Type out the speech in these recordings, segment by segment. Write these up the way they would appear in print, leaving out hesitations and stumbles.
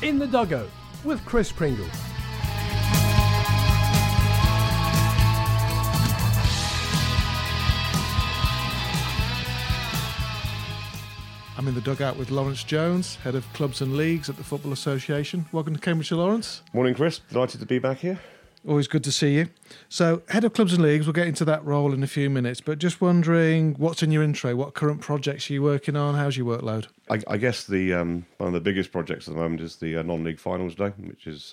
In the Dugout with Chris Pringle. I'm in the dugout with Lawrence Jones, Head of Clubs and Leagues at the Football Association. Welcome to Cambridgeshire, Lawrence. Morning, Chris. Delighted to be back here. Always good to see you. So, Head of Clubs and Leagues, we'll get into that role in a few minutes, but just wondering what's in your intro, what current projects are you working on, how's your workload? I guess the one of the biggest projects at the moment is the non-league finals day, which is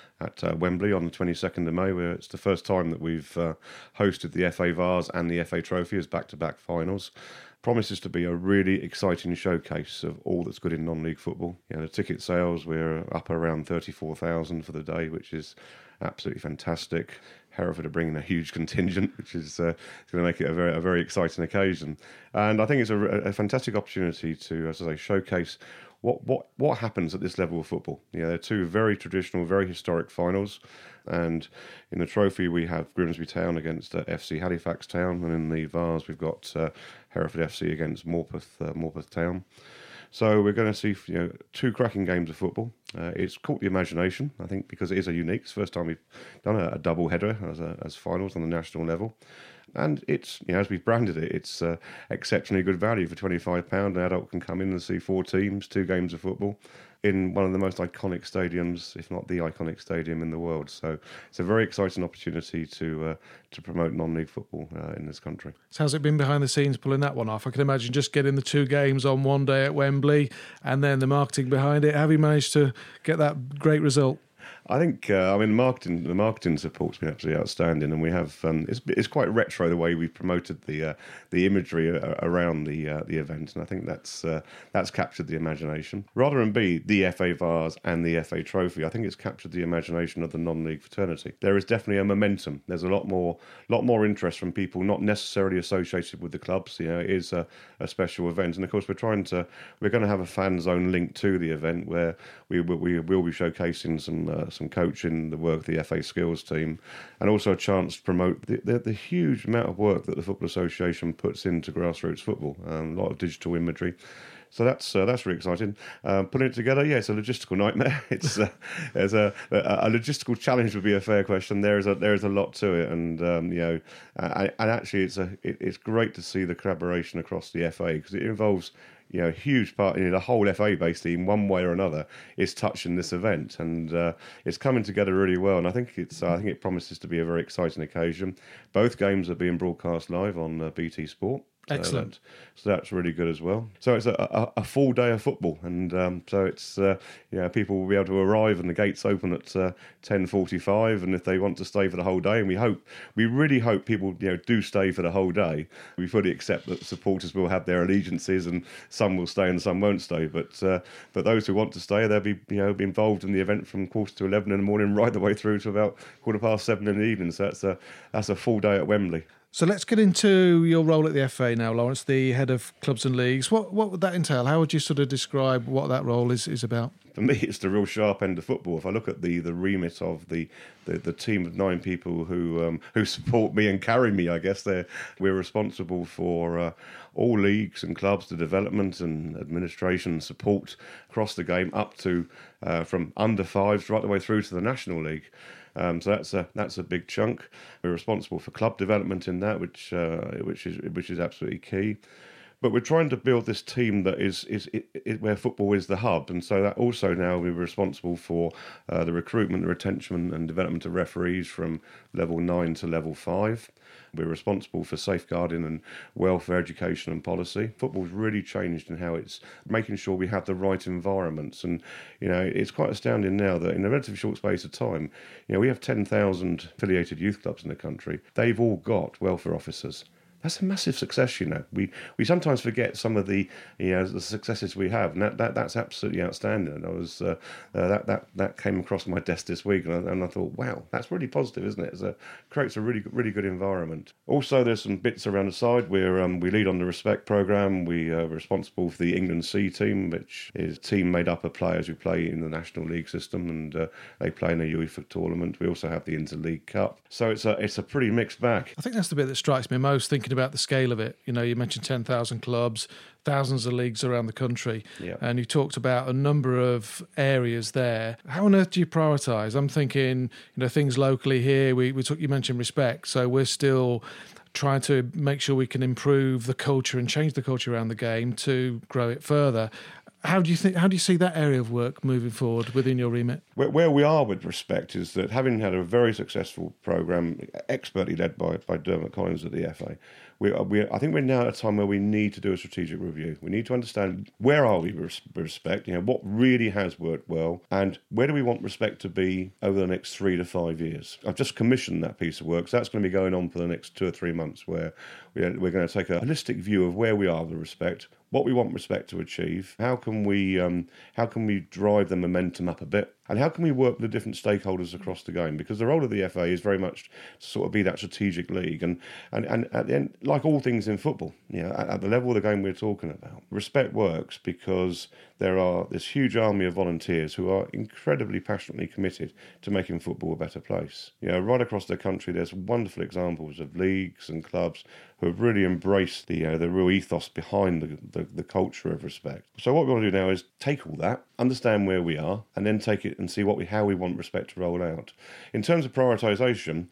at Wembley on the 22nd of May, where it's the first time that we've hosted the FA Vase and the FA Trophy as back-to-back finals. Promises to be a really exciting showcase of all that's good in non-league football. You know, the ticket sales, we're up around 34,000 for the day, which is absolutely fantastic. Hereford are bringing a huge contingent, which is going to make it a very exciting occasion. And I think it's a fantastic opportunity to, as I say, showcase what happens at this level of football. You know, they're two very traditional, very historic finals. And in the trophy, we have Grimsby Town against FC Halifax Town, and in the Vase, we've got Hereford FC against Morpeth Town. So we're going to see two cracking games of football. It's caught the imagination, I think, because it is a unique. It's the first time we've done a double header as finals on the national level. And it's, as we've branded it, it's exceptionally good value for £25. An adult can come in and see four teams, two games of football in one of the most iconic stadiums, if not the iconic stadium in the world. So it's a very exciting opportunity to promote non-league football in this country. So how's it been behind the scenes pulling that one off? I can imagine just getting the two games on one day at Wembley and then the marketing behind it. Have you managed to get that great result? I think, the marketing support's been absolutely outstanding, and we have it's quite retro the way we've promoted the imagery around the event, and I think that's captured the imagination. Rather than be the FA Vase and the FA Trophy, I think it's captured the imagination of the non-league fraternity. There is definitely a momentum. There's a lot more interest from people not necessarily associated with the clubs. It is a special event, and of course we're going to have a fan zone link to the event where we will be showcasing some coaching, the work of the FA Skills team, and also a chance to promote the huge amount of work that the Football Association puts into grassroots football. A lot of digital imagery. So that's really exciting. Putting it together, it's a logistical nightmare. It's there's a logistical challenge would be a fair question. There is a lot to it, and actually it's great to see the collaboration across the FA, because it involves a huge part. The whole FA-based team, one way or another, is touching this event, and it's coming together really well. And I think it promises to be a very exciting occasion. Both games are being broadcast live on BT Sport. Excellent. So that's really good as well. So it's a full day of football, and so it's people will be able to arrive, and the gates open at 10:45, and if they want to stay for the whole day, and we really hope people do stay for the whole day. We fully accept that supporters will have their allegiances, and some will stay and some won't stay. But those who want to stay, they'll be be involved in the event from 11:15 in the morning right the way through to about 7:15 in the evening. So that's a full day at Wembley. So let's get into your role at the FA now, Lawrence, the Head of Clubs and Leagues. What would that entail? How would you sort of describe what that role is about? For me, it's the real sharp end of football. If I look at the remit of the team of 9 people who support me and carry me, I guess we're responsible for all leagues and clubs, the development and administration and support across the game, up to from under 5s right the way through to the National League. So that's a big chunk. We're responsible for club development in that, which is absolutely key. But we're trying to build this team that is where football is the hub, and so that also now we're responsible for the recruitment, the retention, and development of referees from level 9 to level 5. We're responsible for safeguarding and welfare, education, and policy. Football's really changed in how it's making sure we have the right environments, and it's quite astounding now that in a relatively short space of time, we have 10,000 affiliated youth clubs in the country. They've all got welfare officers. That's a massive success, We sometimes forget some of the the successes we have, and that's absolutely outstanding. And I was that came across my desk this week, and I thought, wow, that's really positive, isn't it? It creates a really good environment. Also, there's some bits around the side where we lead on the Respect programme. We are responsible for the England C team, which is a team made up of players who play in the National League system, and they play in a UEFA tournament. We also have the Interleague Cup, so it's a pretty mixed bag. I think that's the bit that strikes me most, thinking thinking about the scale of it. You know, you mentioned 10,000 clubs, thousands of leagues around the country, Yeah. and you talked about a number of areas there. How on earth do you prioritise? I'm thinking, things locally here. You mentioned respect, so we're still trying to make sure we can improve the culture and change the culture around the game to grow it further. How do you see that area of work moving forward within your remit? Where we are with respect is that having had a very successful programme, expertly led by Dermot Collins at the FA, I think we're now at a time where we need to do a strategic review. We need to understand where are we with respect, what really has worked well, and where do we want respect to be over the next 3 to 5 years. I've just commissioned that piece of work, so that's going to be going on for the next 2 or 3 months, where we're going to take a holistic view of where we are with respect, what we want respect to achieve, how can we drive the momentum up a bit, and how can we work with the different stakeholders across the game? Because the role of the FA is very much to sort of be that strategic league, and at the end, like all things in football, at the level of the game we're talking about, respect works because there are this huge army of volunteers who are incredibly passionately committed to making football a better place. Right across the country, there's wonderful examples of leagues and clubs who have really embraced the real ethos behind the culture of respect. So what we want to do now is take all that, understand where we are, and then take it and see how we want respect to roll out. In terms of prioritisation,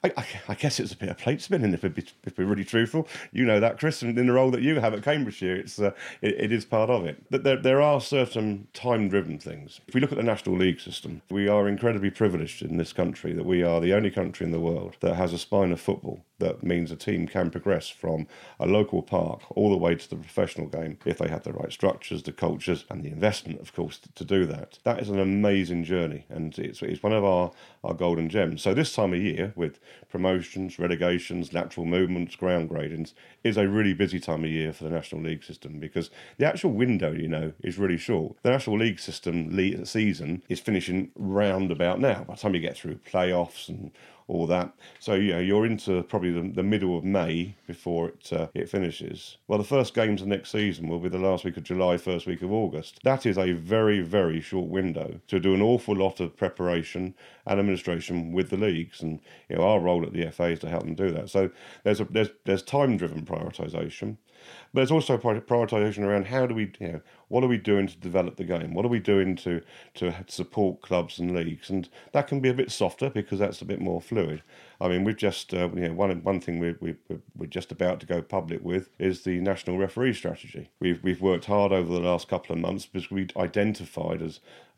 I guess it's a bit of plate spinning if we're really truthful. You know that, Chris, and in the role that you have at Cambridgeshire, it is part of it. But there are certain time-driven things. If we look at the National League system, we are incredibly privileged in this country that we are the only country in the world that has a spine of football that means a team can progress from a local park all the way to the professional game if they have the right structures, the cultures, and the investment, of course, to do that. That is an amazing journey, and it's one of our golden gems. So this time of year, with promotions, relegations, lateral movements, ground gradings, is a really busy time of year for the National League system because the actual window, is really short. The National League system season is finishing round about now. By the time you get through playoffs and all that. So you're into probably the middle of May before it finishes. Well, the first games of next season will be the last week of July, first week of August. That is a very, very short window to do an awful lot of preparation and administration with the leagues, and our role at the FA is to help them do that. So there's time-driven prioritisation. But there's also prioritisation around how do we, what are we doing to develop the game? What are we doing to support clubs and leagues? And that can be a bit softer because that's a bit more fluid. I mean, we've just, one thing we're just about to go public with is the national referee strategy. We've worked hard over the last couple of months because we identified as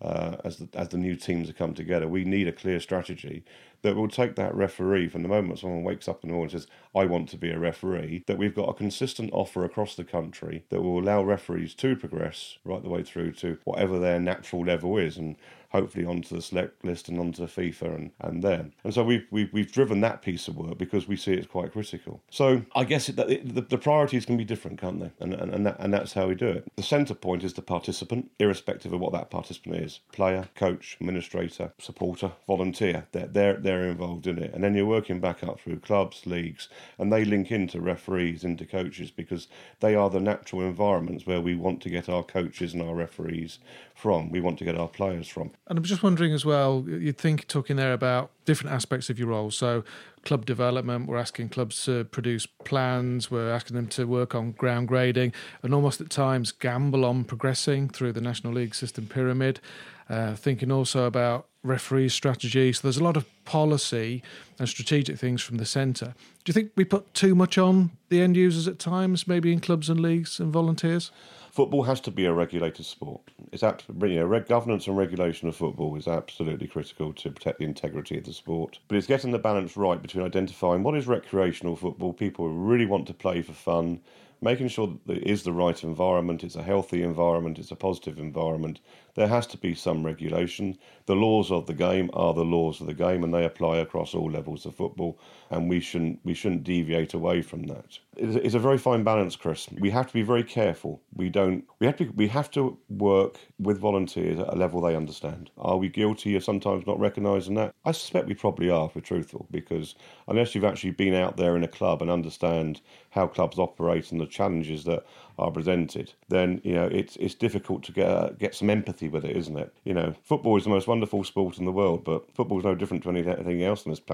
the new teams have come together, we need a clear strategy that will take that referee from the moment someone wakes up in the morning and says, I want to be a referee, that we've got a consistent offer across the country that will allow referees to progress right the way through to whatever their natural level is, and hopefully onto the select list and onto FIFA and there. And so we've driven that piece of work because we see it's quite critical. So I guess the priorities can be different, can't they? And that's how we do it. The centre point is the participant, irrespective of what that participant is. Player, coach, administrator, supporter, volunteer. They're involved in it. And then you're working back up through clubs, leagues, and they link into referees, into coaches, because they are the natural environments where we want to get our coaches and our referees from. We want to get our players from. And I'm just wondering as well, you'd think talking there about different aspects of your role. So club development, we're asking clubs to produce plans, we're asking them to work on ground grading, and almost at times gamble on progressing through the National League system pyramid. Thinking also about referee strategy. So there's a lot of policy and strategic things from the centre. Do you think we put too much on the end users at times, maybe in clubs and leagues and volunteers? Football has to be a regulated sport. It's governance and regulation of football is absolutely critical to protect the integrity of the sport. But it's getting the balance right between identifying what is recreational football, people who really want to play for fun, making sure that it is the right environment, it's a healthy environment, it's a positive environment. There has to be some regulation. The laws of the game are the laws of the game, and they apply across all levels of football, and we shouldn't deviate away from that. It's a very fine balance, Chris. We have to be very careful. We have to work with volunteers at a level they understand. Are we guilty of sometimes not recognising that? I suspect we probably are, if we're truthful, because unless you've actually been out there in a club and understand how clubs operate and the challenges that are presented, then it's difficult to get some empathy with it, isn't it? Football is the most wonderful sport in the world, but football is no different to anything else on this planet.